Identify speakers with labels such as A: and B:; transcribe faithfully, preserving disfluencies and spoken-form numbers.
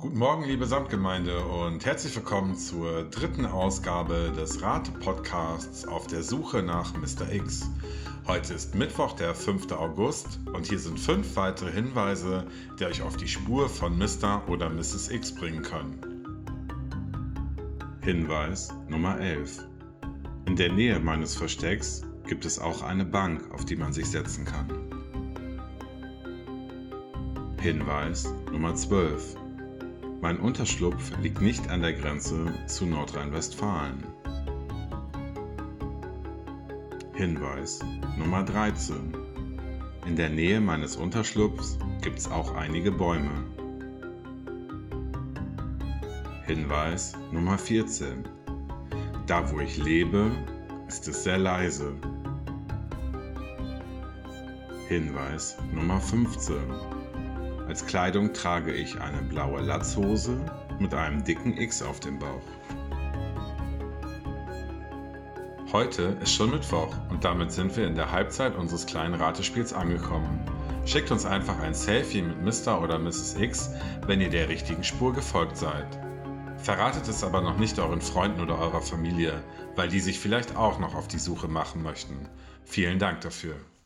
A: Guten Morgen, liebe Samtgemeinde, und herzlich willkommen zur dritten Ausgabe des Rate-Podcasts auf der Suche nach Mister X. Heute ist Mittwoch, der fünfte August, und hier sind fünf weitere Hinweise, die euch auf die Spur von Mister oder Misses X bringen können. Hinweis Nummer elf. In der Nähe meines Verstecks gibt es auch eine Bank, auf die man sich setzen kann. Hinweis Nummer zwölf. Mein Unterschlupf liegt nicht an der Grenze zu Nordrhein-Westfalen. Hinweis Nummer dreizehn. In der Nähe meines Unterschlupfs gibt es auch einige Bäume. Hinweis Nummer vierzehn. Da, wo ich lebe, ist es sehr leise. Hinweis Nummer fünfzehn. Als Kleidung trage ich eine blaue Latzhose mit einem dicken X auf dem Bauch. Heute ist schon Mittwoch und damit sind wir in der Halbzeit unseres kleinen Ratespiels angekommen. Schickt uns einfach ein Selfie mit Mister oder Misses X, wenn ihr der richtigen Spur gefolgt seid. Verratet es aber noch nicht euren Freunden oder eurer Familie, weil die sich vielleicht auch noch auf die Suche machen möchten. Vielen Dank dafür.